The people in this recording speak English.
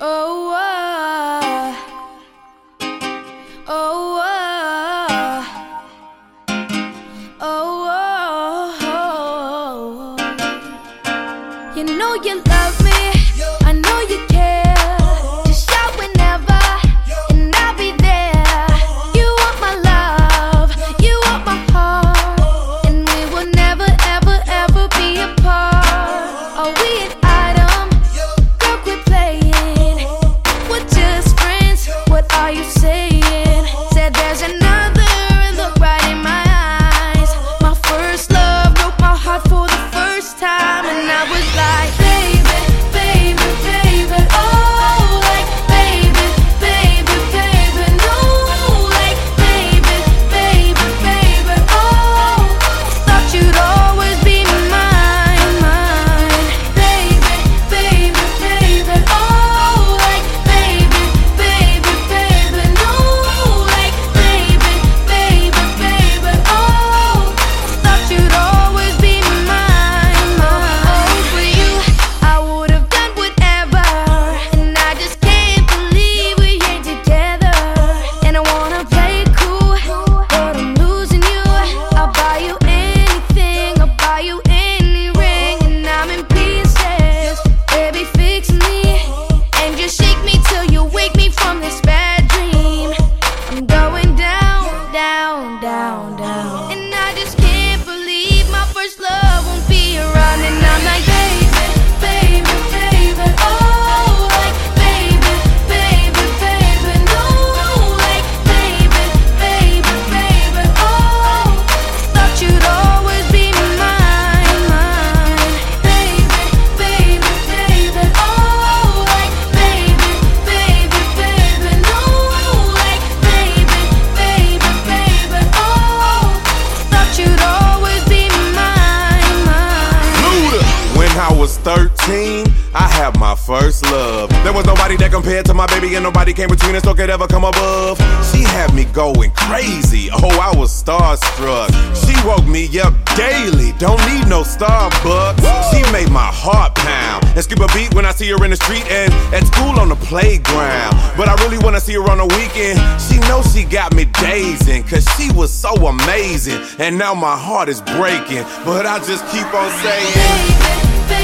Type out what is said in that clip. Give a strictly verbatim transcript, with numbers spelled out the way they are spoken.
Oh, oh, oh, oh, oh, oh. You know you love me, I know you care. Just shout whenever, and I'll be there. You want my love, you want my heart, and we will never, ever, ever be apart. Are we an item? Girl, quit playing. We're just friends, what are you saying? Said there's another, look right in my eyes. My first love broke my heart for the first time, and I was like, baby, baby, baby, oh, like, baby, baby, baby, no, like, baby, baby, baby, oh, thought you'd always be mine, mine, baby, baby, baby, oh, like, baby, baby, baby, no, like, baby, baby, baby, oh, thought you'd always be mine, mine. Oh, for you, I would've done whatever, and I just can't believe we ain't together. And I wanna play it cool, but I'm losing you. I'll buy you anything, I'll buy you any ring, and I'm in pieces. Baby, fix me, and just shake me till you wake me from this bad dream. I'm going down, down, down, down, and I just can't believe my first love won't be around. And I'm like, baby, baby, baby, oh, like, baby, baby, baby, no, like, baby, baby, baby, oh, thought you'd always be mine, mine, baby, baby, baby, oh, like, baby, baby, baby, no, like, baby, baby, baby, oh, thought you'd always be mine, mine. Luda. When I was thirteen, I had my first love. There was nobody that compared to my baby, and nobody came between us or could ever come above. She had me going crazy, oh, I was starstruck. She woke me up daily, don't need no Starbucks. She made my heart pound and skip a beat when I see her in the street and at school on the playground. But I really wanna see her on the weekend. She knows she got me dazing, cause she was so amazing. And now my heart is breaking, but I just keep on saying, Baby,